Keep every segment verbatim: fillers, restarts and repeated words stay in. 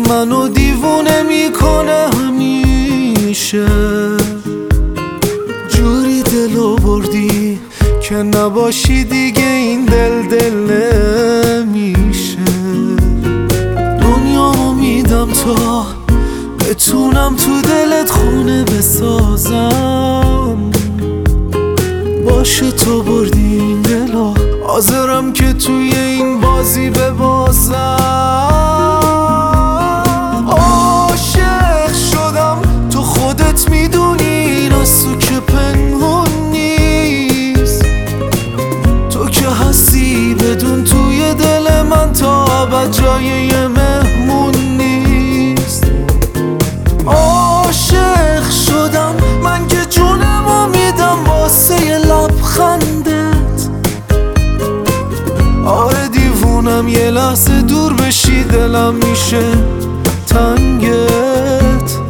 منو دیوونه میکنه همیشه. جوری دلو بردی که نباشی دیگه این دل دل نمیشه. دنیامو میدم تا بتونم تو دلت خونه بسازم. باشه تو بردی این دلو، حاضرم که توی این بازی ببازم. عاشق شدم تو خودت میدونی، این از تو که پنهون نیست. تو که هستی بدون توی دل من تا ابد جای یه مهمون نیست. عاشق شدم من که جونمو میدم واسه یه لبخندت. آره دیوونم یه لحظه دور بشی دلم میشه تنگت.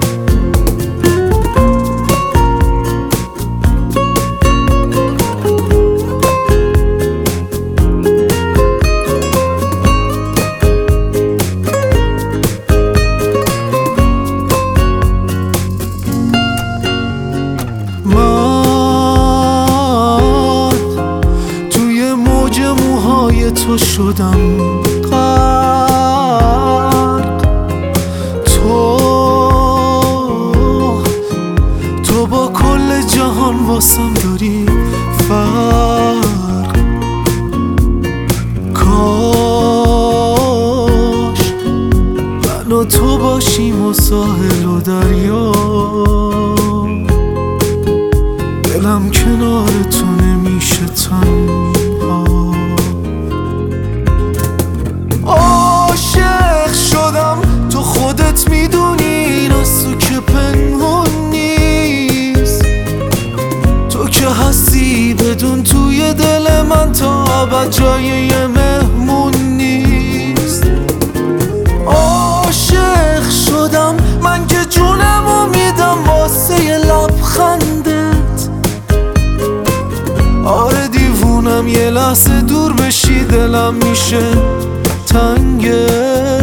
تو شدم غرق، تو تو با کل جهان واسم داری فرق. کاش من و تو باشیم و ساحل و دریا، دلم کنار تو نمیشه تنها. عاشق شدم تو خودت میدونی، این از تو که پنهون نیست. تو که هستی بدون توی دل من تا ابد جای یه مهمون نیست. عاشق شدم من که جونمو میدم واسه یه لبخندت. آره دیوونم یه لحظه دور بشی دلم میشه تنگه.